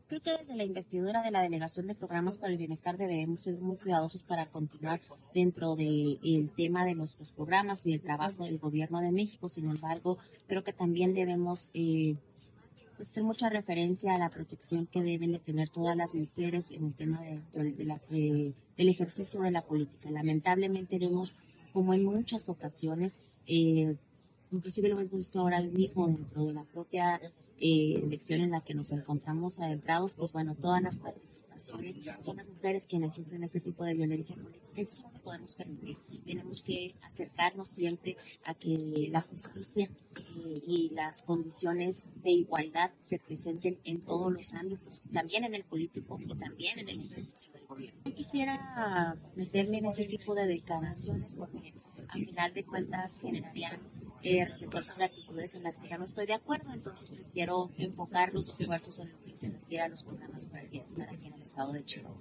Creo que desde la investidura de la Delegación de Programas para el Bienestar debemos ser muy cuidadosos para continuar dentro del tema de nuestros programas y del trabajo del Gobierno de México. Sin embargo, creo que también debemos pues, hacer mucha referencia a la protección que deben de tener todas las mujeres en el tema del ejercicio de la política. Lamentablemente vemos como en muchas ocasiones, inclusive lo hemos visto ahora mismo dentro de la propia elección en la que nos encontramos adentrados, pues bueno, todas las participaciones son las mujeres quienes sufren este tipo de violencia política y eso no lo podemos permitir. Tenemos que acercarnos siempre a que la justicia y las condiciones de igualdad se presenten en todos los ámbitos, también en el político y también en el ejercicio del gobierno. No quisiera meterme en ese tipo de declaraciones porque al final de cuentas generarían reflector sobre actitudes en las que ya no estoy de acuerdo, entonces prefiero enfocar los esfuerzos en lo que se refiere a los programas para el bienestar aquí en el estado de Chihuahua.